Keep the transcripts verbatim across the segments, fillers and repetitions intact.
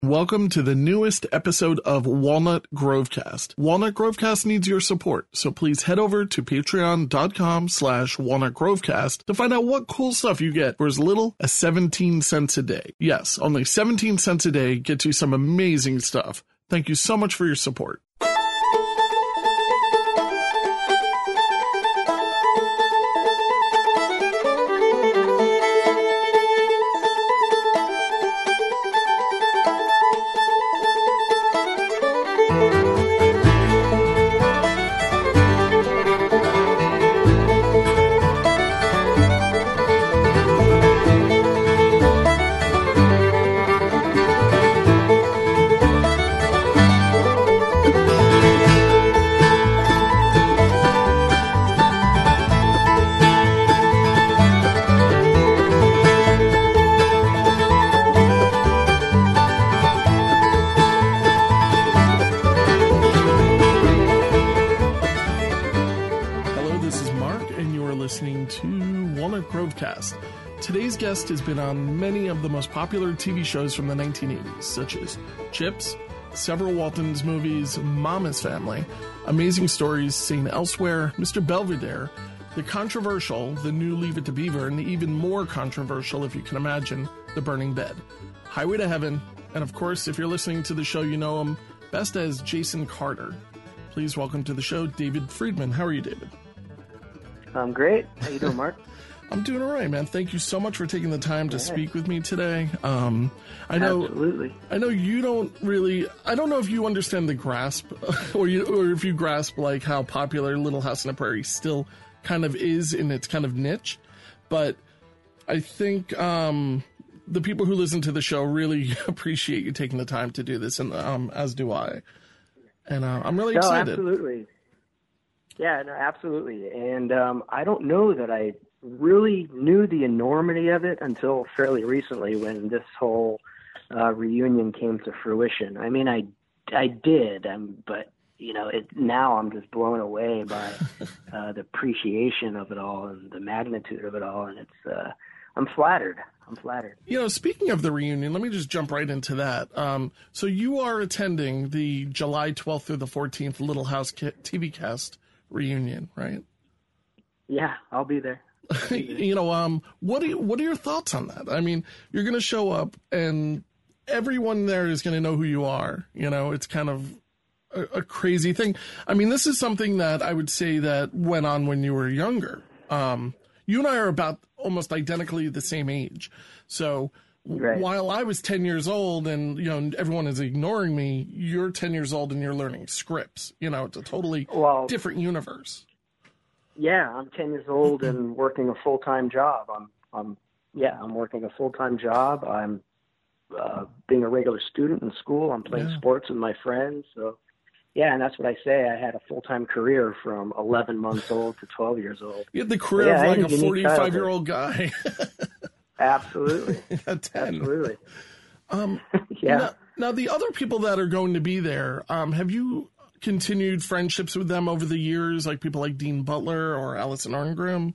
Welcome to the newest episode of Walnut Grovecast. Walnut Grovecast needs your support, so please head over to patreon.com slash Walnut Grovecast to find out what cool stuff you get for as little as seventeen cents a day. Yes, only seventeen cents a day gets you some amazing stuff. Thank you so much for your support. Today's guest has been on many of the most popular T V shows from the nineteen eighties, such as Chips, several Waltons movies, Mama's Family, Amazing Stories, Saint Elsewhere, Mister Belvedere, the controversial The New Leave It to Beaver, and the even more controversial, if you can imagine, The Burning Bed, Highway to Heaven, and of course, if you're listening to the show, you know him best as Jason Carter. Please welcome to the show, David Friedman. How are you, David? I'm great. How you doing, Mark? I'm doing all right, man. Thank you so much for taking the time to speak with me today. Um, I know, Absolutely. I know you don't really. I don't know if you understand the grasp, or you, or if you grasp like how popular Little House on the Prairie still kind of is in its kind of niche. But I think um, the people who listen to the show really appreciate you taking the time to do this, and um, as do I. And uh, I'm really no, excited. Absolutely. Yeah, no, absolutely. And um, I don't know that I really knew the enormity of it until fairly recently when this whole uh, reunion came to fruition. I mean, I, I did, um, but, you know, it, now I'm just blown away by uh, the appreciation of it all and the magnitude of it all. And it's, uh, I'm flattered. I'm flattered. You know, speaking of the reunion, let me just jump right into that. Um, so you are attending the July twelfth through the fourteenth Little House T V Cast reunion, right? Yeah, I'll be there. you know, um, what are you, what are your thoughts on that? I mean, you're going to show up, and everyone there is going to know who you are. You know, it's kind of a, a crazy thing. I mean, this is something that I would say that went on when you were younger. Um, you and I are about almost identically the same age. So right. While I was ten years old, and you know, everyone is ignoring me, you're ten years old and you're learning scripts. You know, it's a totally well, different universe. Yeah, I'm ten years old and working a full-time job. I'm, I'm, yeah, I'm working a full-time job. I'm uh, being a regular student in school. I'm playing yeah. sports with my friends. So, yeah, and that's what I say. I had a full-time career from eleven months old to twelve years old. You had the career yeah, of like a forty-five-year-old guy. Absolutely. At ten. Absolutely. Um, yeah. Now, now, the other people that are going to be there, um, have you continued friendships with them over the years, like people like Dean Butler or Alison Arngrim?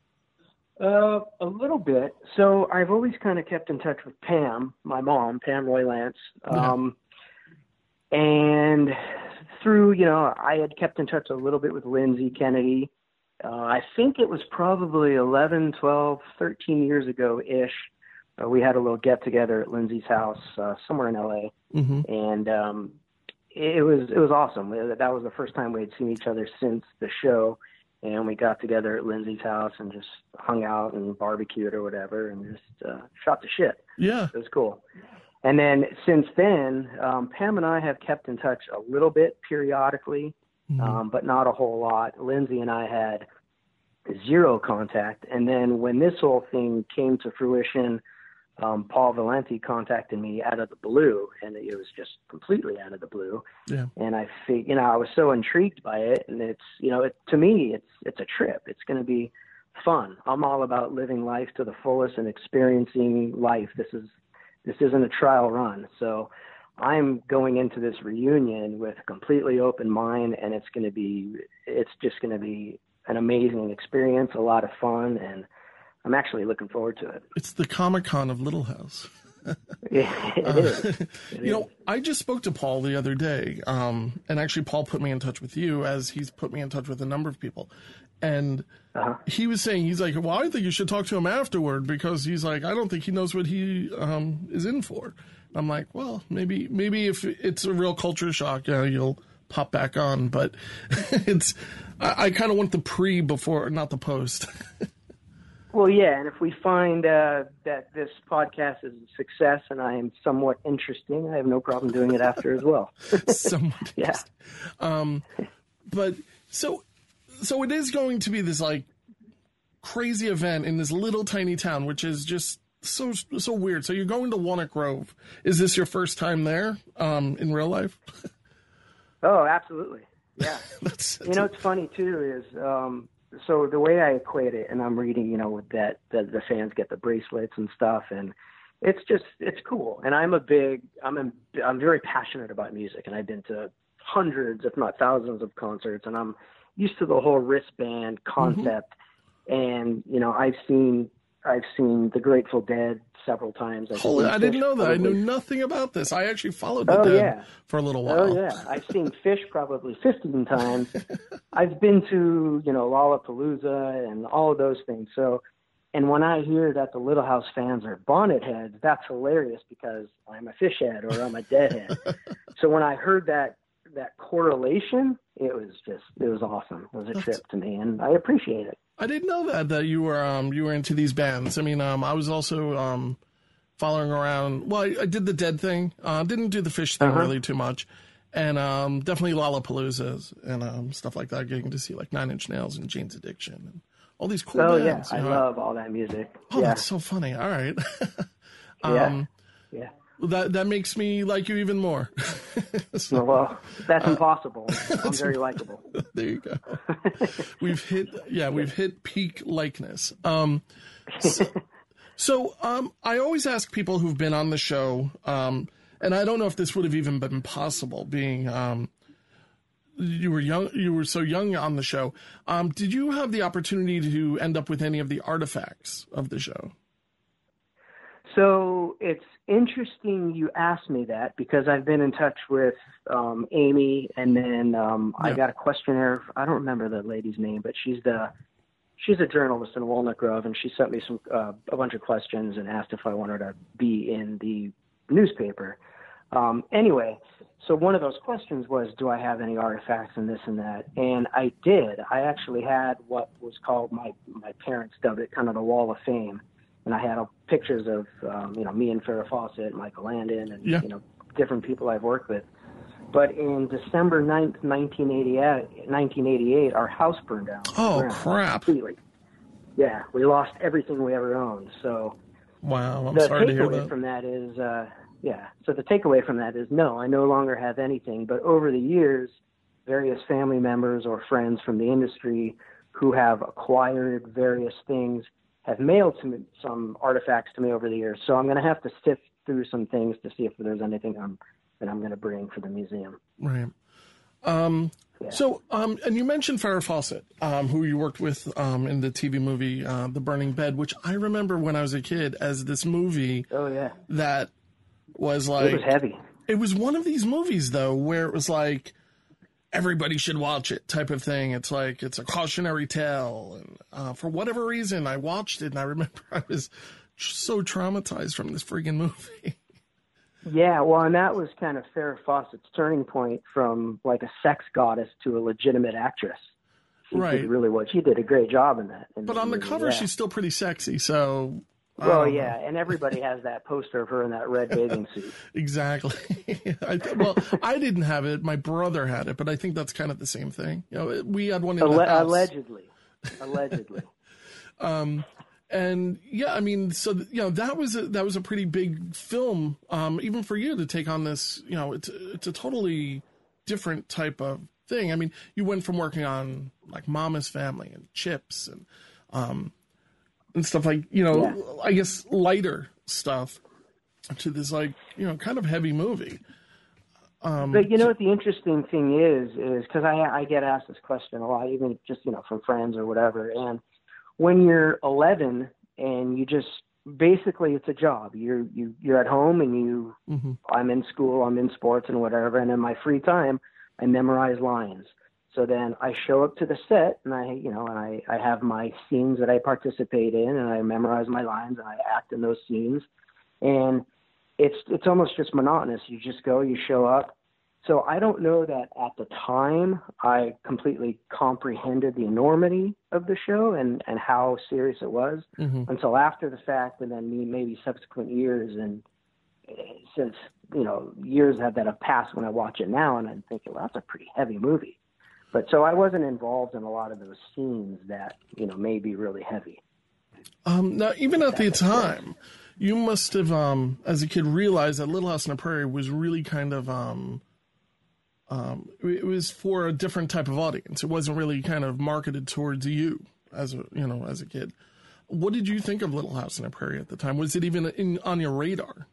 Uh, a little bit. So I've always kind of kept in touch with Pam, my mom, Pam Roy Lance. Um, yeah. And through, you know, I had kept in touch a little bit with Lindsay Kennedy. Uh, I think it was probably eleven, twelve, thirteen years ago-ish. Uh, we had a little get-together at Lindsay's house uh, somewhere in L A. Mm-hmm. And um, it was it was awesome. That was the first time we had seen each other since the show. And we got together at Lindsay's house and just hung out and barbecued or whatever and just uh, shot the shit. Yeah. It was cool. And then since then, um, Pam and I have kept in touch a little bit periodically, mm-hmm. um, but not a whole lot. Lindsay and I had zero contact. And then when this whole thing came to fruition, um, Paul Valenti contacted me out of the blue, and it was just completely out of the blue. Yeah. And I think, you know, I was so intrigued by it, and it's, you know, it, to me, it's, it's a trip. It's going to be fun. I'm all about living life to the fullest and experiencing life. This is, this isn't a trial run. So I'm going into this reunion with a completely open mind, and it's going to be, it's just going to be an amazing experience, a lot of fun, and I'm actually looking forward to it. It's the Comic-Con of Little House. Yeah, it uh, is. It you is. know, I just spoke to Paul the other day, um, and actually Paul put me in touch with you, as he's put me in touch with a number of people. And Uh-huh. he was saying, he's like, well, I think you should talk to him afterward, because he's like, I don't think he knows what he um, is in for. I'm like, well, maybe maybe if it's a real culture shock, yeah, you'll pop back on. But it's I, I kind of want the pre before, not the post. Well, yeah, and if we find uh, that this podcast is a success and I am somewhat interesting, I have no problem doing it after as well. Somewhat Yeah. Um, but so so it is going to be this like crazy event in this little tiny town, which is just so so weird. So you're going to Walnut Grove. Is this your first time there um, in real life? Oh, absolutely. Yeah. that's, that's You know, what's funny too is um, so the way I equate it, and I'm reading, you know, with that, that the fans get the bracelets and stuff, and it's just it's cool. And I'm a big I'm a, I'm very passionate about music, and I've been to hundreds, if not thousands, of concerts, and I'm used to the whole wristband concept. Mm-hmm. And you know, I've seen I've seen the Grateful Dead several times. I've Holy, I didn't know that. probably. I knew nothing about this. I actually followed the oh, Dead yeah. for a little while. Oh yeah, I've seen Fish probably fifteen times. I've been to, you know, Lollapalooza and all of those things. So, and when I hear that the Little House fans are Bonnet heads, that's hilarious because I'm a Fish head or I'm a Dead head. So when I heard that that correlation, it was just it was awesome. It was a that's... trip to me, and I appreciate it. I didn't know that that you were um you were into these bands. I mean, um I was also um following around. Well, I, I did the Dead thing. Uh, didn't do the Fish thing uh-huh. really too much, and um definitely Lollapaloozas and um stuff like that. Getting to see like Nine Inch Nails and Jane's Addiction and all these cool oh, bands. Oh yeah, I know? love all that music. Oh, yeah. That's so funny. All right. um, yeah. Yeah. That that makes me like you even more. so, well, that's uh, impossible. I'm very likable. There you go. We've hit, yeah, we've hit peak likeness. Um, so, so um, I always ask people who've been on the show, um, and I don't know if this would have even been possible, being um, you were young, you were so young on the show. Um, did you have the opportunity to end up with any of the artifacts of the show? So it's interesting you asked me that because I've been in touch with um, Amy, and then um, yeah. I got a questionnaire. I don't remember the lady's name, but she's the she's a journalist in Walnut Grove, and she sent me some uh, a bunch of questions and asked if I wanted to be in the newspaper. Um, anyway, so one of those questions was, do I have any artifacts and this and that? And I did. I actually had what was called, my my parents dubbed it, kind of the Wall of Fame. And I had uh, pictures of, um, you know, me and Farrah Fawcett, Michael Landon, and, yeah. you know, different people I've worked with. But in December ninth, nineteen eighty-eight, our house burned down. Oh, crap. Completely. Yeah, we lost everything we ever owned. So wow, I'm the sorry to hear that. The takeaway from that is, uh, yeah, so the takeaway from that is, no, I no longer have anything. But over the years, various family members or friends from the industry who have acquired various things have mailed to me some artifacts to me over the years. So I'm going to have to sift through some things to see if there's anything I'm, that I'm going to bring for the museum. Right. Um, yeah. So, um, and you mentioned Farrah Fawcett, um, who you worked with um, in the T V movie uh, The Burning Bed, which I remember when I was a kid as this movie. Oh, yeah. That was like... It was heavy. It was one of these movies, though, where it was like, everybody should watch it type of thing. It's like, it's a cautionary tale. And uh, for whatever reason, I watched it, and I remember I was so traumatized from this freaking movie. Yeah, well, and that was kind of Farrah Fawcett's turning point from like a sex goddess to a legitimate actress. She right. did really what she did a great job in that. In but on the movie, cover, yeah. she's still pretty sexy, so... Well, yeah, and everybody has that poster of her in that red bathing suit. Exactly. I, well, I didn't have it. My brother had it, but I think that's kind of the same thing. You know, we had one in Alle- the house. Allegedly. Allegedly. um, and yeah, I mean, so you know, that was a, that was a pretty big film, um, even for you to take on this. You know, it's it's a totally different type of thing. I mean, you went from working on like Mama's Family and Chips and. Um, And stuff like, you know, yeah. I guess lighter stuff to this, like, you know, kind of heavy movie. Um, but you know what the interesting thing is, is because I, I get asked this question a lot, even just, you know, from friends or whatever. And when you're eleven and you just basically it's a job. You're you you're at home and you. Mm-hmm. I'm in school. I'm in sports and whatever. And in my free time, I memorize lines. So then I show up to the set and I, you know, and I, I have my scenes that I participate in and I memorize my lines and I act in those scenes. And it's, it's almost just monotonous. You just go, you show up. So I don't know that at the time I completely comprehended the enormity of the show and, and how serious it was mm-hmm. until after the fact. And then maybe subsequent years. And since, you know, years have that have passed when I watch it now and I'm thinking, well, that's a pretty heavy movie. But so I wasn't involved in a lot of those scenes that, you know, may be really heavy. Um, now, even at the time, you must have, um, as a kid, realized that Little House on the Prairie was really kind of, um, um, it was for a different type of audience. It wasn't really kind of marketed towards you as a, you know, as a kid. What did you think of Little House on the Prairie at the time? Was it even in, on your radar?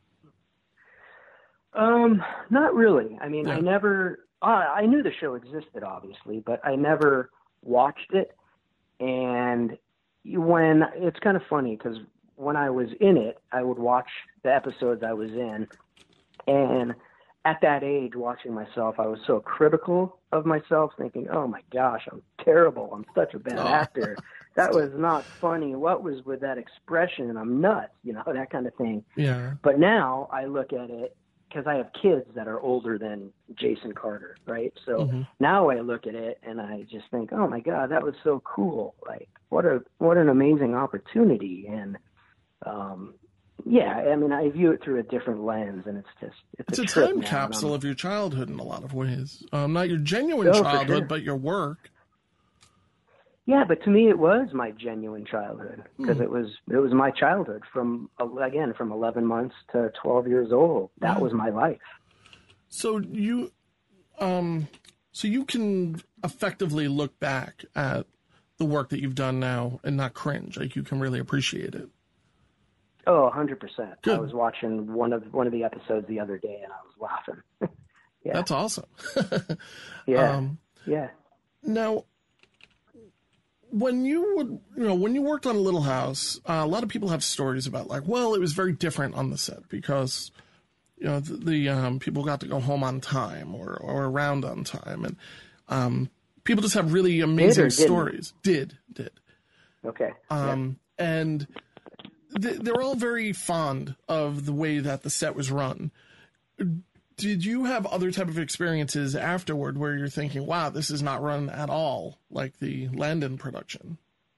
Um, not really. I mean, yeah. I never... Uh, I knew the show existed, obviously, but I never watched it. And when it's kind of funny because when I was in it, I would watch the episodes I was in. And at that age, watching myself, I was so critical of myself, thinking, oh, my gosh, I'm terrible. I'm such a bad oh. actor. That was not funny. What was with that expression? I'm nuts, you know, that kind of thing. Yeah. But now I look at it, because I have kids that are older than Jason Carter, right? So mm-hmm. now I look at it and I just think, oh my God, that was so cool. Like what a, what an amazing opportunity. And, um, yeah, I mean, I view it through a different lens and it's just, it's, it's a, a time capsule of your childhood in a lot of ways. Um, not your genuine oh, childhood, sure. but your work. Yeah, but to me it was my genuine childhood because mm. it was it was my childhood from, again, from eleven months to twelve years old. That yeah. was my life. So you um so you can effectively look back at the work that you've done now and not cringe. Like you can really appreciate it. Oh, one hundred percent. I was watching one of one of the episodes the other day and I was laughing. yeah. That's awesome. yeah. Um, yeah. Now, when you would, you know, when you worked on Little House, uh, a lot of people have stories about like, well, it was very different on the set because, you know, the, the um, people got to go home on time or, or around on time. And um, people just have really amazing did stories. Did, did. Okay. Um, yeah. And th- they're all very fond of the way that the set was run. Did you have other type of experiences afterward where you're thinking, wow, this is not run at all like the Landon production?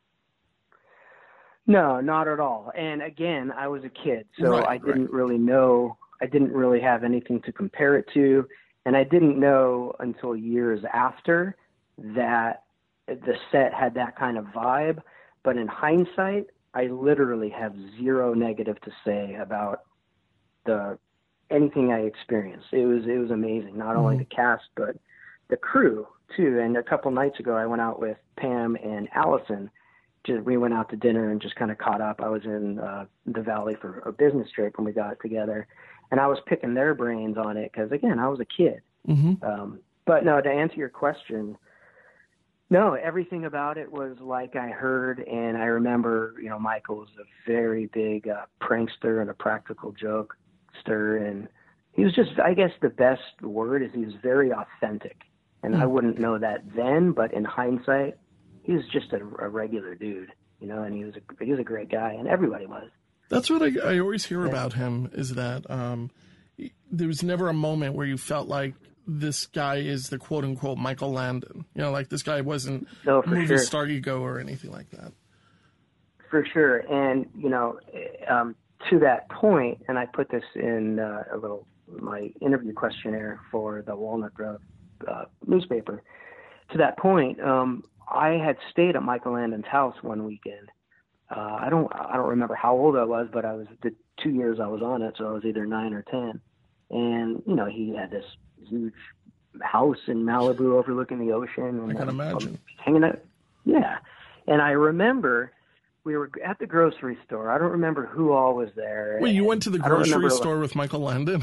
No, not at all. And again, I was a kid, so right, I didn't right. really know, I didn't really have anything to compare it to. And I didn't know until years after that the set had that kind of vibe. But in hindsight, I literally have zero negative to say about the anything I experienced. It was it was amazing. Not only the cast, but the crew too. And a couple nights ago, I went out with Pam and Allison. Just we went out to dinner and just kind of caught up. I was in uh, the Valley for a business trip when we got together, and I was picking their brains on it because again, I was a kid. Mm-hmm. Um, but no, to answer your question, no, everything about it was like I heard, and I remember, you know, Michael was a very big uh, prankster and a practical joke. And he was just, I guess the best word is he was very authentic. And mm. I wouldn't know that then, but in hindsight, he was just a, a regular dude, you know, and he was a, he was a great guy, and everybody was. That's what I, I always hear yeah. about him is that um, he, there was never a moment where you felt like this guy is the quote unquote Michael Landon. You know, like this guy wasn't no, for movie sure. star ego or anything like that. For sure. And, you know, um, to that point, and I put this in uh, a little my interview questionnaire for the Walnut Grove uh, newspaper. To that point, um, I had stayed at Michael Landon's house one weekend. Uh, I don't I don't remember how old I was, but I was the two years I was on it, so I was either nine or ten. And you know, he had this huge house in Malibu overlooking the ocean. And I can imagine hanging out. Yeah, and I remember. We were at the grocery store. I don't remember who all was there. Wait, you went to the grocery store with Michael Landon?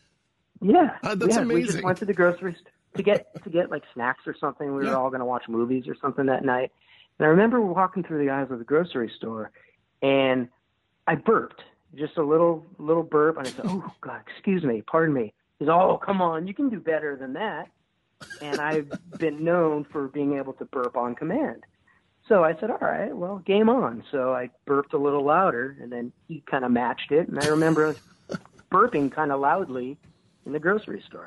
Yeah. Uh, that's yeah, amazing. We just went to the grocery store to get, to get like snacks or something. We yeah. were all going to watch movies or something that night. And I remember walking through the aisles of the grocery store, and I burped, just a little little burp, and I said, "Oh God, excuse me, pardon me." He said, "Oh, come on, you can do better than that." And I've been known for being able to burp on command. So I said, "All right, well, game on." So I burped a little louder, and then he kind of matched it. And I remember us burping kind of loudly in the grocery store.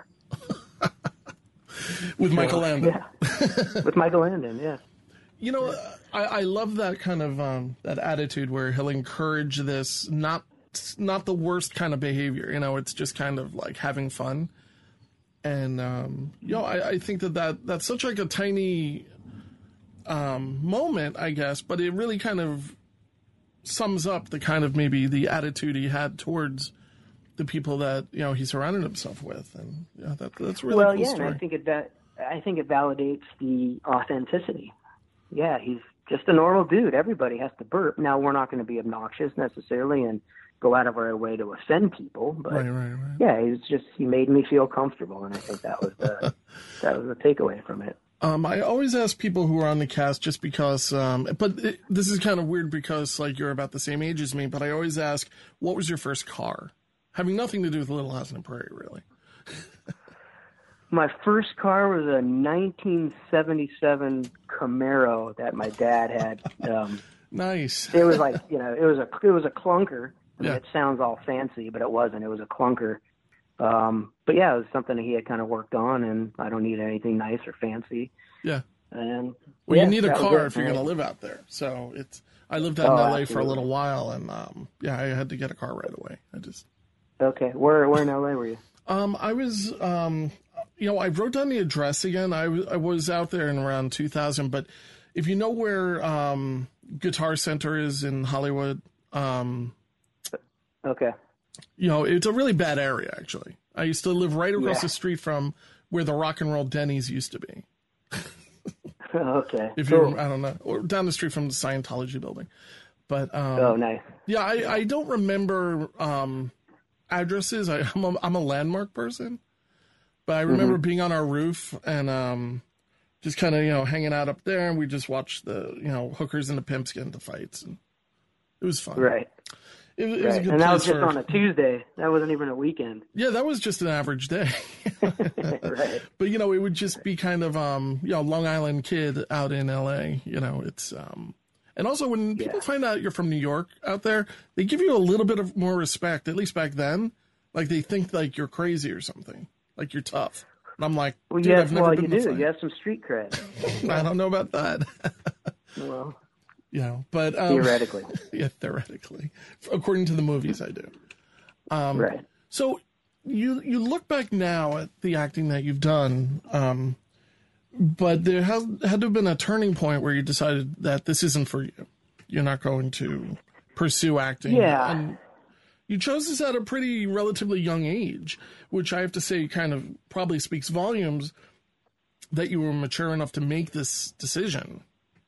With Michael Landon. Yeah, with Michael Landon, yeah. You know, I, I love that kind of um, that attitude where he'll encourage this, not not the worst kind of behavior. You know, it's just kind of like having fun. And, um, you know, I, I think that, that that's such like a tiny um, moment, I guess, but it really kind of sums up the kind of maybe the attitude he had towards the people that, you know, he surrounded himself with. And yeah, that, that's a really well, cool yeah, story. and I think it that I think it validates the authenticity. Yeah, he's just a normal dude. Everybody has to burp. Now, we're not going to be obnoxious necessarily and go out of our way to offend people, but right, right, right. yeah, he was just he made me feel comfortable, and I think that was the that was the takeaway from it. Um, I always ask people who are on the cast just because, um, but it, this is kind of weird because like you're about the same age as me, but I always ask, what was your first car? Having nothing to do with Little House on the Prairie, really. My first car was a nineteen seventy-seven Camaro that my dad had. Um, nice. It was like, you know, it was a it was a clunker. I mean, yeah. It sounds all fancy, but it wasn't. It was a clunker. Um, but yeah, it was something that he had kind of worked on, and I don't need anything nice or fancy. Yeah. And well, yeah, you need a car if you're right? going to live out there. So it's. I lived out oh, in L A absolutely. for a little while, and um, yeah, I had to get a car right away. I just. Okay, where where in L A were you? Um, I was, um, you know, I wrote down the address again. I, w- I was out there in around two thousand, but if you know where um, Guitar Center is in Hollywood, um, okay, you know, it's a really bad area, actually. I used to live right across yeah. the street from where the Rock and Roll Denny's used to be. okay, If cool. you, I don't know, or down the street from the Scientology building. But um, oh, nice. Yeah, I, I don't remember um, addresses. I, I'm, a, I'm a landmark person, but I remember mm-hmm. being on our roof and um, just kind of, you know, hanging out up there, and we just watched the, you know, hookers and the pimps get into fights, and it was fun. Right. It, it right. was a good and that was place just for, on a Tuesday. That wasn't even a weekend. Yeah, that was just an average day. right. But, you know, it would just be kind of, um, you know, Long Island kid out in L A, you know, it's, um, and also when people yeah. find out you're from New York out there, they give you a little bit of more respect, at least back then. Like they think like you're crazy or something, like you're tough. And I'm like, well, dude, yes, I've never well, been you in a do. fight. You have some street cred. I don't know about that. well, you know, but um, theoretically. yeah, theoretically. According to the movies, I do. Um, right. So you you look back now at the acting that you've done, um, but there has, had to have been a turning point where you decided that this isn't for you. You're not going to pursue acting. Yeah. And you chose this at a pretty relatively young age, which I have to say kind of probably speaks volumes that you were mature enough to make this decision.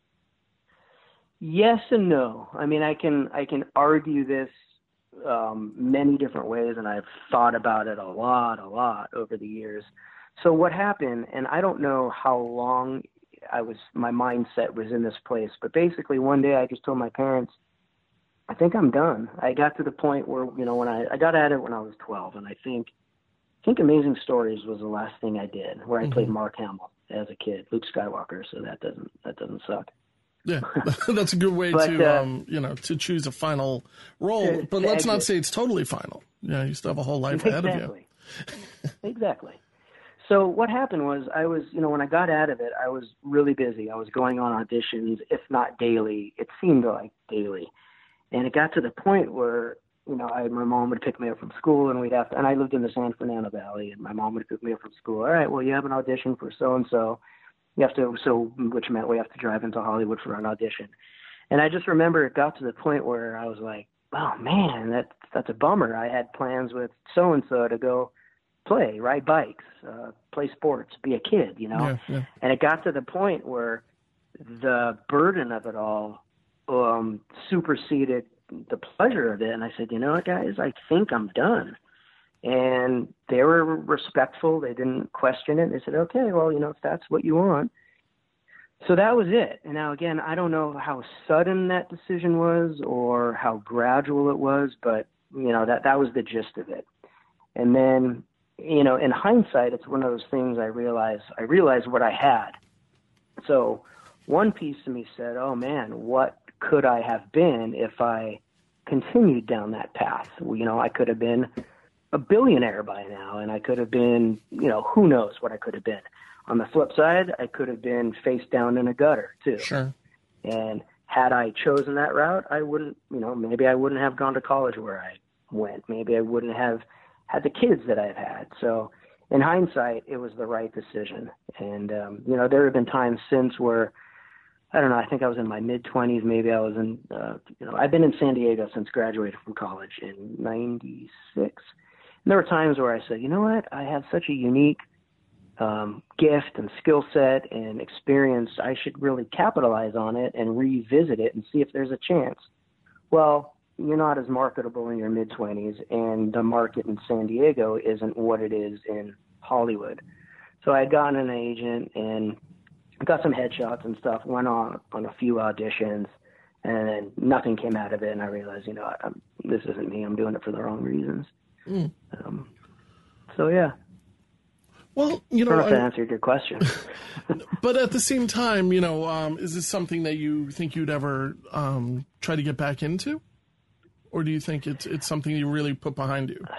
Yes and no. I mean, I can I can argue this um, many different ways, and I've thought about it a lot, a lot over the years. So what happened, and I don't know how long I was, my mindset was in this place, but basically one day I just told my parents, I think I'm done. I got to the point where, you know, when I, I got at it when I was twelve, and I think I think Amazing Stories was the last thing I did, where I mm-hmm. played Mark Hamill as a kid, Luke Skywalker. So that doesn't that doesn't suck. Yeah, that's a good way but, to uh, um, you know to choose a final role. To, but to let's not exit. say it's totally final. You know, you still have a whole life exactly. ahead of you. exactly. So what happened was I was, you know, when I got out of it, I was really busy. I was going on auditions, if not daily. It seemed like daily. And it got to the point where, you know, I, my mom would pick me up from school, and we'd have to, and I lived in the San Fernando Valley, and my mom would pick me up from school. All right, well, you have an audition for so-and-so. You have to, so, which meant we have to drive into Hollywood for an audition. And I just remember it got to the point where I was like, oh man, that's, that's a bummer. I had plans with so-and-so to go play, ride bikes, uh, play sports, be a kid, you know? Yeah, yeah. And it got to the point where the burden of it all um, superseded the pleasure of it. And I said, you know what, guys, I think I'm done. And they were respectful. They didn't question it. They said, okay, well, you know, if that's what you want. so that was it. And now, again, I don't know how sudden that decision was or how gradual it was, but, you know, that, that was the gist of it. And then, you know, in hindsight, it's one of those things I realized, I realized what I had. So one piece of me said, oh, man, what could I have been if I continued down that path? You know, I could have been a billionaire by now, and I could have been, you know, who knows what I could have been. On the flip side, I could have been face down in a gutter too. Sure. And had I chosen that route, I wouldn't, you know, maybe I wouldn't have gone to college where I went. Maybe I wouldn't have had the kids that I've had. So in hindsight, it was the right decision. And, um, you know, there have been times since where, I don't know, I think I was in my mid-twenties. Maybe I was in, uh, you know, I've been in San Diego since graduating from college in ninety-six. And there were times where I said, you know what, I have such a unique um, gift and skill set and experience. I should really capitalize on it and revisit it and see if there's a chance. Well, you're not as marketable in your mid-twenties, and the market in San Diego isn't what it is in Hollywood. So I had gotten an agent and got some headshots and stuff, went on on a few auditions, and then nothing came out of it, and I realized, you know, I'm, this isn't me. I'm doing it for the wrong reasons. Mm. Um, so, yeah. Well, you know, I don't know if I, that answered your question. But at the same time, you know, um, is this something that you think you'd ever um, try to get back into? Or do you think it's it's something you really put behind you?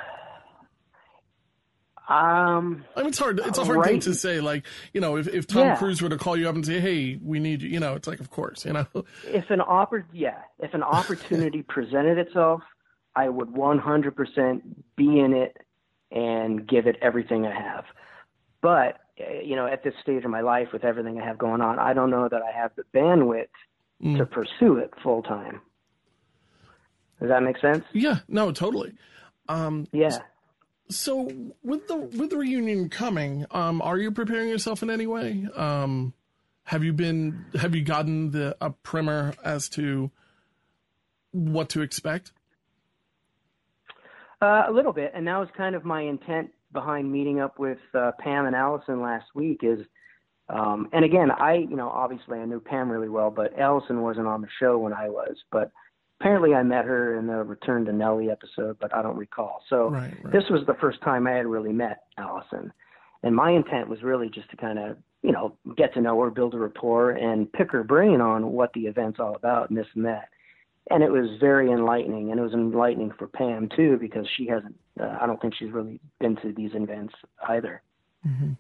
Um, I mean, it's hard. It's a hard right. thing to say. Like, you know, if, if Tom yeah. Cruise were to call you up and say, "Hey, we need you," you know, it's like, of course, you know. If an oppor- yeah, if an opportunity presented itself, I would one hundred percent be in it and give it everything I have. But you know, at this stage of my life, with everything I have going on, I don't know that I have the bandwidth mm. to pursue it full time. Does that make sense? Yeah, no, totally. Um, yeah. So with the with the reunion coming, um, are you preparing yourself in any way? Um, have you been have you gotten the a primer as to what to expect? Uh, a little bit, and that was kind of my intent behind meeting up with uh, Pam and Allison last week. Is um, and again, I you know obviously I knew Pam really well, but Allison wasn't on the show when I was, but. Apparently I met her in the Return to Nellie episode, but I don't recall. So right, right. This was the first time I had really met Allison. And my intent was really just to kind of, you know, get to know her, build a rapport, and pick her brain on what the event's all about and this and that. And it was very enlightening. And it was enlightening for Pam, too, because she hasn't, uh, I don't think she's really been to these events either. Mm-hmm.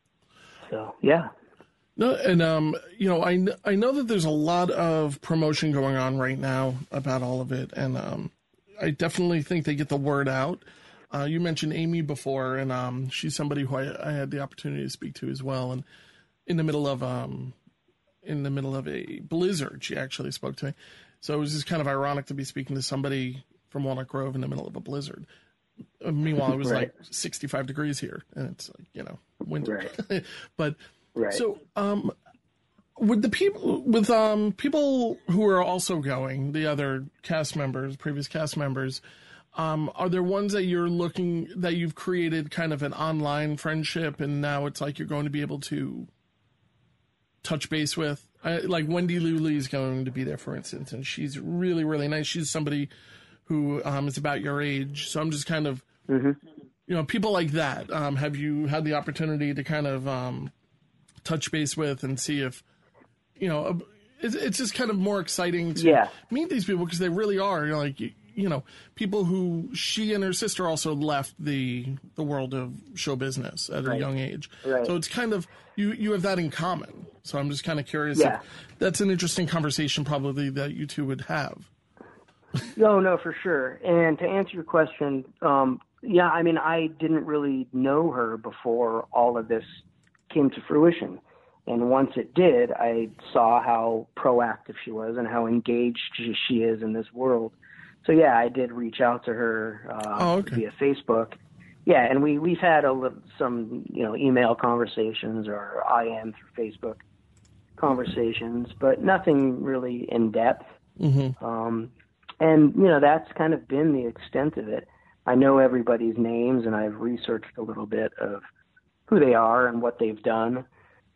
So, yeah. No, and um, you know, I, I know that there's a lot of promotion going on right now about all of it, and um, I definitely think they get the word out. Uh, you mentioned Amy before, and um, she's somebody who I, I had the opportunity to speak to as well. And in the middle of um, in the middle of a blizzard, she actually spoke to me. So it was just kind of ironic to be speaking to somebody from Walnut Grove in the middle of a blizzard. Meanwhile, it was right. like sixty-five degrees here, and it's like, you know, winter. Right. But right. so um, with the people with um people who are also going, the other cast members, previous cast members, um, are there ones that you're looking that you've created kind of an online friendship, and now it's like you're going to be able to touch base with? I, like Wendy Luley is going to be there, for instance, and she's really, really nice. She's somebody who um, is about your age. So I'm just kind of, mm-hmm. you know, people like that. Um, have you had the opportunity to kind of um, touch base with and see if, you know, it's, it's just kind of more exciting to yeah. meet these people because they really are, you know, like, you, you know, people who she and her sister also left the the world of show business at right. a young age. Right. So it's kind of, you, you have that in common. So I'm just kind of curious yeah. if that's an interesting conversation probably that you two would have. No, no, for sure. And to answer your question, um, yeah, I mean, I didn't really know her before all of this came to fruition. And once it did, I saw how proactive she was and how engaged she is in this world. So, yeah, I did reach out to her uh, oh, okay. via Facebook. Yeah, and we, we've had a little, some, you know, email conversations or I M through Facebook conversations, but nothing really in depth. Mm-hmm. Um And, you know, that's kind of been the extent of it. I know everybody's names, and I've researched a little bit of who they are and what they've done.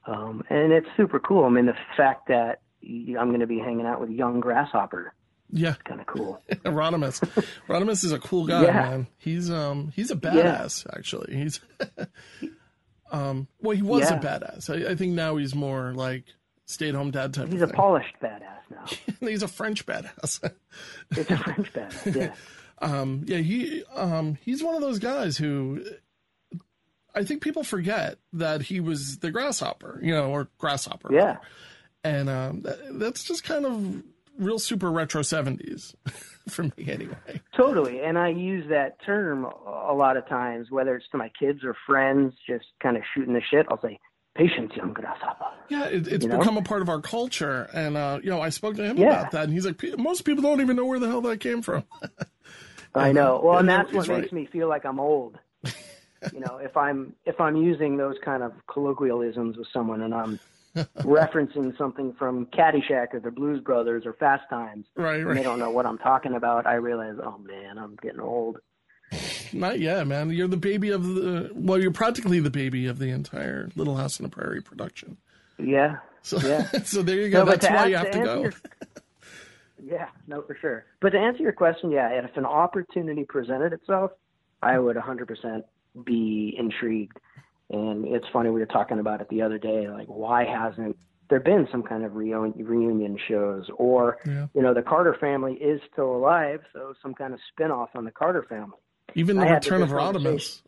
Um, and it's super cool. I mean, the fact that I'm going to be hanging out with young Grasshopper. Yeah. Kind of cool. Rodimus. Rodimus is a cool guy, yeah. man. He's um he's a badass, yeah. actually. He's um well he was yeah. a badass. I, I think now he's more like stay at home dad type He's of a thing. polished badass now. He's a French badass. He's a French badass, yeah. Um yeah, he um he's one of those guys who I think people forget that he was the Grasshopper, you know, or Grasshopper. Yeah. And um that, that's just kind of real super retro seventies for me anyway. Totally. And I use that term a lot of times, whether it's to my kids or friends, just kind of shooting the shit. I'll say, patience, young Grasshopper. Yeah, it, it's you become know? a part of our culture. And, uh, you know, I spoke to him yeah. about that. And he's like, most people don't even know where the hell that came from. I know. Well, and, and that's what right. makes me feel like I'm old. You know, if I'm if I'm using those kind of colloquialisms with someone and I'm referencing something from Caddyshack or the Blues Brothers or Fast Times, right, right. and they don't know what I'm talking about, I realize, oh man, I'm getting old. Not yet, man. You're the baby of the, well, you're practically the baby of the entire Little House on the Prairie production. Yeah. So, yeah. so there you go. No, That's why ask, you have to, to go. Your, yeah, no, for sure. But to answer your question, yeah, if an opportunity presented itself, I would one hundred percent be intrigued. And it's funny, we were talking about it the other day, like, why hasn't there been some kind of reunion, reunion shows? Or, yeah. you know, the Carter family is still alive, so some kind of spinoff on the Carter family. Even the return of Rodimus.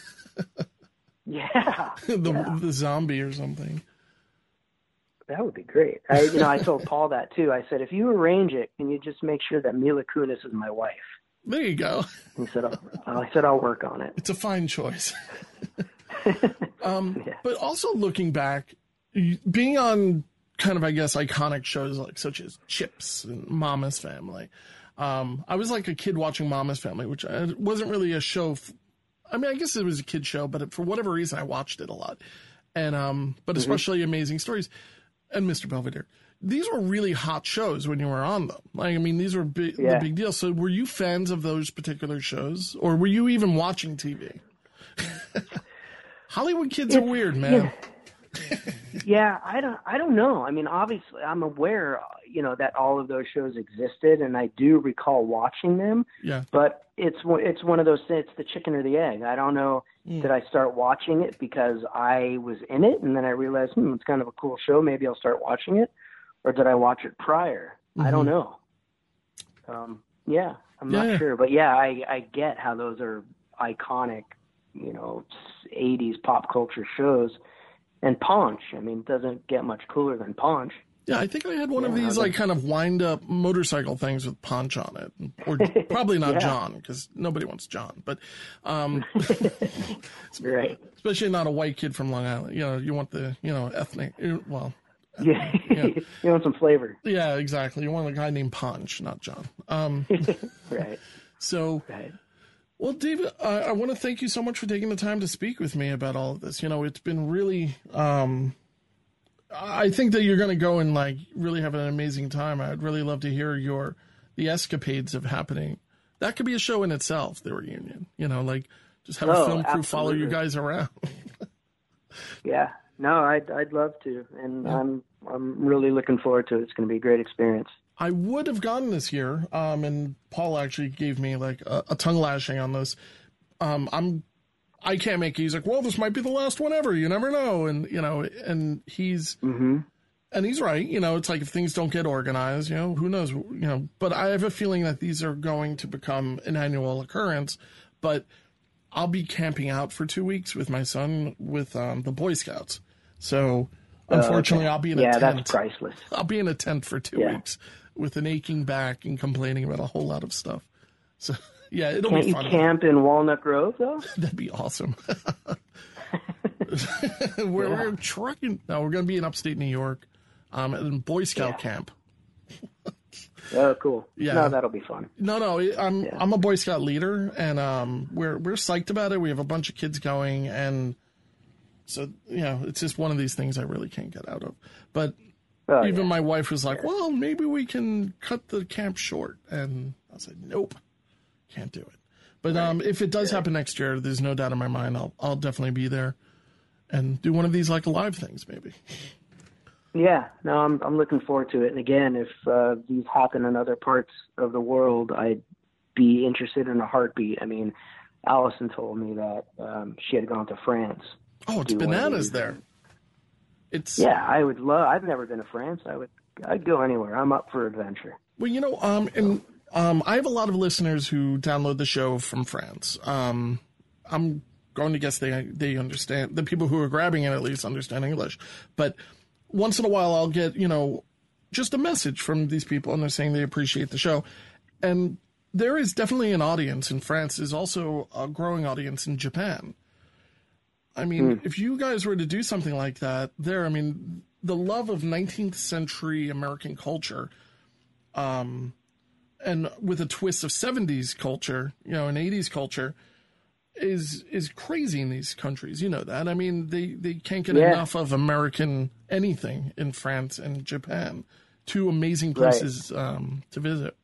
yeah. the, yeah. the zombie or something. That would be great. I, you know, I told Paul that, too. I said, if you arrange it, can you just make sure that Mila Kunis is my wife? There you go. He said, oh, I said, I'll work on it. It's a fine choice. um, yeah. But also looking back, being on kind of, I guess, iconic shows like such as Chips and Mama's Family. Um, I was like a kid watching Mama's Family, which wasn't really a show. F- I mean, I guess it was a kid show, but for whatever reason, I watched it a lot. And um, but especially mm-hmm. Amazing Stories and Mister Belvedere. These were really hot shows when you were on them. Like, I mean, these were big, yeah. the big deal. So were you fans of those particular shows, or were you even watching T V? Hollywood kids it's, are weird, man. Yeah. yeah, I don't, I don't know. I mean, obviously, I'm aware, you know, that all of those shows existed, and I do recall watching them. Yeah. But it's it's one of those things. It's the chicken or the egg. I don't know. Mm. Did I start watching it because I was in it, and then I realized, hmm, it's kind of a cool show. Maybe I'll start watching it, or did I watch it prior? Mm-hmm. I don't know. Um, yeah, I'm yeah. not sure, but yeah, I I get how those are iconic, you know, eighties pop culture shows. And Paunch, I mean, it doesn't get much cooler than Paunch. Yeah, I think I had one yeah, of these like kind of wind up motorcycle things with Paunch on it, or probably not yeah. John, because nobody wants John, but um, right, especially not a white kid from Long Island. You know, you want the you know ethnic, well, yeah, you, know. You want some flavor. Yeah, exactly. You want a guy named Paunch, not John. Um, right. So. Right. Well, David, uh, I want to thank you so much for taking the time to speak with me about all of this. You know, it's been really, um, I think that you're going to go and like really have an amazing time. I'd really love to hear your, the escapades of happening. That could be a show in itself, the reunion, you know, like just have oh, a film crew absolutely. follow you guys around. Yeah, no, I'd, I'd love to. And yeah. I'm, I'm really looking forward to it. It's going to be a great experience. I would have gone this year, um, and Paul actually gave me like a, a tongue lashing on this. Um, I'm, I can't make it. He's like, well, this might be the last one ever. You never know, and you know, and he's, mm-hmm. and he's right. You know, it's like if things don't get organized, you know, who knows? You know, but I have a feeling that these are going to become an annual occurrence. But I'll be camping out for two weeks with my son with um, the Boy Scouts, so. Unfortunately, uh, okay. I'll be in yeah, a tent. Yeah, that's priceless. I'll be in a tent for two yeah. weeks with an aching back and complaining about a whole lot of stuff. So, yeah, it'll Can't be fun. Can't you camp in Walnut Grove, though? That'd be awesome. we're, yeah. we're trucking. No, we're going to be in upstate New York um, in Boy Scout yeah. camp. Oh, cool. Yeah. No, that'll be fun. No, no, I'm yeah. I'm a Boy Scout leader, and um, we're we're psyched about it. We have a bunch of kids going, and so, you know, it's just one of these things I really can't get out of. But oh, even yeah. my wife was like, well, maybe we can cut the camp short. And I said, nope, can't do it. But right. um, if it does yeah. happen next year, there's no doubt in my mind I'll I'll definitely be there. and do one of these like live things maybe. Yeah, no, I'm I'm looking forward to it. And again, if uh, these happen in other parts of the world, I'd be interested in a heartbeat. I mean, Allison told me that um, she had gone to France. Oh, it's bananas there. It's yeah, I would love. I've never been to France. I would. I'd go anywhere. I'm up for adventure. Well, you know, um, and um, I have a lot of listeners who download the show from France. Um, I'm going to guess they they understand. The people who are grabbing it at least understand English, but once in a while I'll get, you know, just a message from these people and they're saying they appreciate the show. And there is definitely an audience in France. There's also a growing audience in Japan. I mean, mm. if you guys were to do something like that there, I mean, the love of nineteenth century American culture, um, and with a twist of seventies culture, you know, and eighties culture, is is crazy in these countries. You know that. I mean, they, they can't get yeah. enough of American anything in France and Japan. Two amazing places right. um, to visit.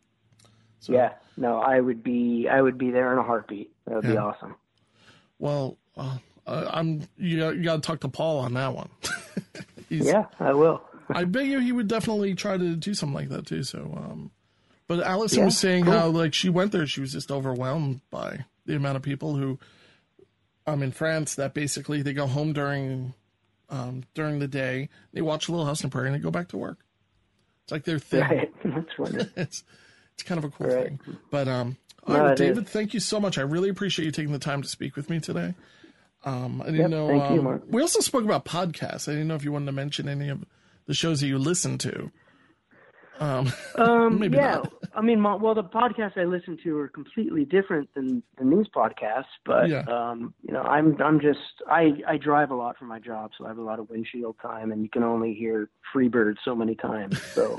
So, yeah, no, I would be I would be there in a heartbeat. That would yeah. be awesome. Well, uh, I'm you got, you got to talk to Paul on that one. yeah, I will. I bet you he would definitely try to do something like that too. So, um, but Allison yeah, was saying cool. how like she went there, she was just overwhelmed by the amount of people who, um, in France, that basically they go home during, um, during the day, they watch Little House on the Prairie, and they go back to work. It's like their thing. Right. That's wonderful. it's it's kind of a cool right. thing. But um, all no, right, well, David, is. thank you so much. I really appreciate you taking the time to speak with me today. Um, I didn't yep, know. Thank um, you, Mark. We also spoke about podcasts. I didn't know if you wanted to mention any of the shows that you listen to. Um, um maybe yeah, not. I mean, my, well, the podcasts I listen to are completely different than, than these podcasts, but yeah. um, you know, I'm I'm just I I drive a lot for my job, so I have a lot of windshield time, and you can only hear Freebird so many times. So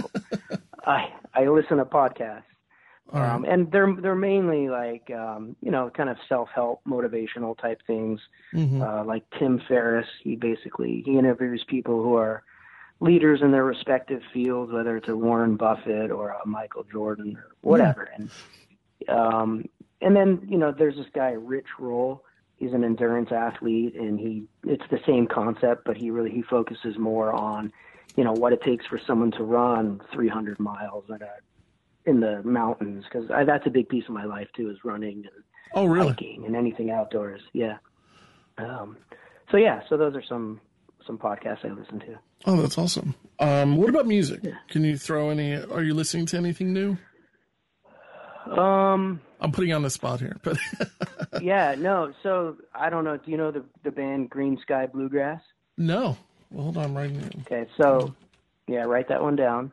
I I listen to podcasts, um, right. and they're they're mainly like um, you know, kind of self-help, motivational type things, mm-hmm. uh, like Tim Ferriss. He basically he interviews people who are leaders in their respective fields, whether it's a Warren Buffett or a Michael Jordan or whatever. Yeah. And um, and then, you know, there's this guy, Rich Roll. He's an endurance athlete, and he it's the same concept, but he really he focuses more on, you know, what it takes for someone to run three hundred miles in, a, in the mountains, because that's a big piece of my life, too, is running and oh, really? hiking and anything outdoors. Yeah. Um, so, yeah, so those are some some podcasts I listen to. Oh, that's awesome. Um, what about music? Yeah. Can you throw any, are you listening to anything new? Um, I'm putting you on the spot here, but yeah, no. So I don't know. Do you know the, the band Green Sky Bluegrass? No. Well, hold on, I'm writing it. Okay. So yeah, write that one down.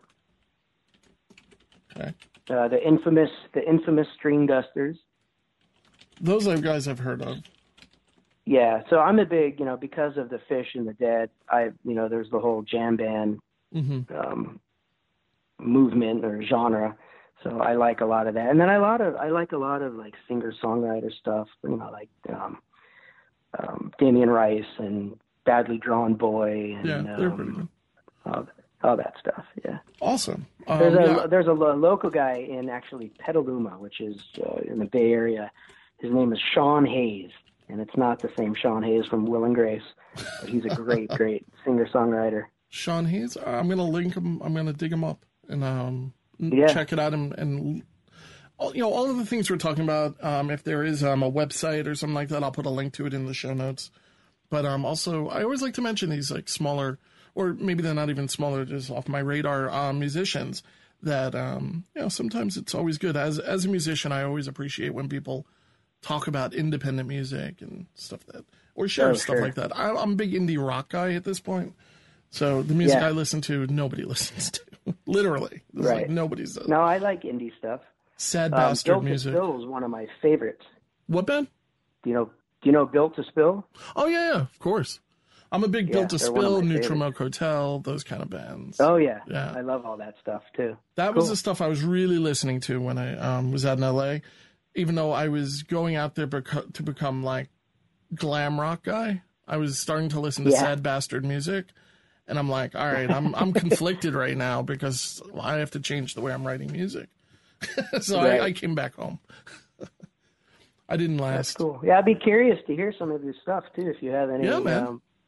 Okay. Uh, the infamous, the infamous String Dusters. Those are guys I've heard of. Yeah, so I'm a big, you know, because of the Fish and the Dead, I, you know, there's the whole jam band mm-hmm. um, movement or genre. So I like a lot of that, and then I lot of I like a lot of like singer songwriter stuff, you know, like um, um, Damien Rice and Badly Drawn Boy, and yeah, they're pretty good. Um, all, all that stuff. Yeah, awesome. Um, there's a yeah. there's a lo- local guy in actually Petaluma, which is uh, in the Bay Area. His name is Sean Hayes. And it's not the same Sean Hayes from Will and Grace, but he's a great, great singer-songwriter. Sean Hayes? I'm going to link him. I'm going to dig him up and um, yeah. check it out. And, and all, you know, all of the things we're talking about, um, if there is um, a website or something like that, I'll put a link to it in the show notes. But um, also, I always like to mention these like smaller, or maybe they're not even smaller, just off my radar, um, musicians that, um, you know, sometimes it's always good. As, as a musician, I always appreciate when people talk about independent music and stuff that, or share oh, stuff sure. like that. I, I'm a big indie rock guy at this point. So the music yeah. I listen to, nobody listens to. Literally. It's right. like nobody's does. No, I like indie stuff. Sad um, Bastard Built music. to Spill is one of my favorites. What band? Do you know, do you know Built to Spill? Oh, yeah, yeah, of course. I'm a big yeah, Built to Spill, Nutrimoke favorites. Hotel, those kind of bands. Oh, yeah. Yeah. I love all that stuff, too. That cool. was the stuff I was really listening to when I um, was out in L A. Even though I was going out there beco- to become like glam rock guy, I was starting to listen to yeah. Sad Bastard music, and I'm like, all right, I'm I'm conflicted right now because I have to change the way I'm writing music. so right. I, I came back home. I didn't last. That's cool. Yeah, I'd be curious to hear some of your stuff too, if you have any yeah, man. Um,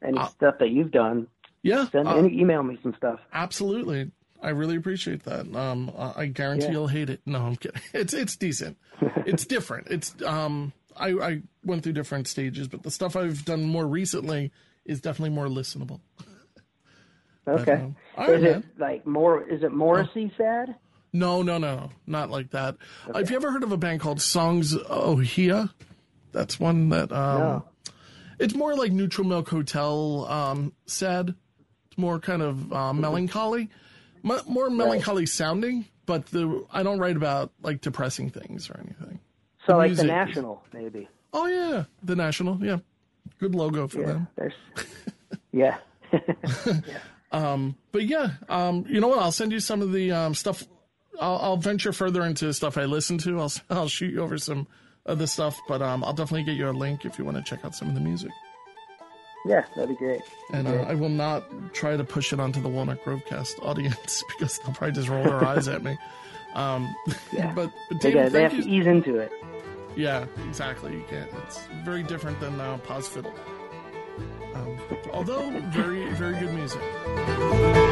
any uh, stuff that you've done. Yeah. Send uh, any, email me some stuff. Absolutely. I really appreciate that. Um, I guarantee Yeah. you'll hate it. No, I'm kidding. It's it's decent. It's different. It's um, I, I went through different stages, but the stuff I've done more recently is definitely more listenable. Okay. But, um, all right, is man. it like more? Is it Morrissey sad? No, no, no, not like that. Okay. Have you ever heard of a band called Songs Ohia? That's one that um, No. It's more like Neutral Milk Hotel um, sad. It's more kind of uh, melancholy, M- more melancholy right. sounding. But the I don't write about like depressing things or anything. So the like the National, is, maybe. Oh yeah, the National. Yeah, good logo for yeah, them. There's, yeah. yeah. Um, but yeah, um, you know what? I'll send you some of the um, stuff. I'll, I'll venture further into stuff I listen to. I'll I'll shoot you over some of the stuff, but um, I'll definitely get you a link if you want to check out some of the music. Yeah, that'd be great. And uh, I will not try to push it onto the Walnut Grovecast audience because they'll probably just roll their eyes at me. Um, yeah. but, but they, David, they have you. to ease into it. Yeah, exactly. You can't. It's very different than uh, Pause Fiddle. Um, although very, very good music.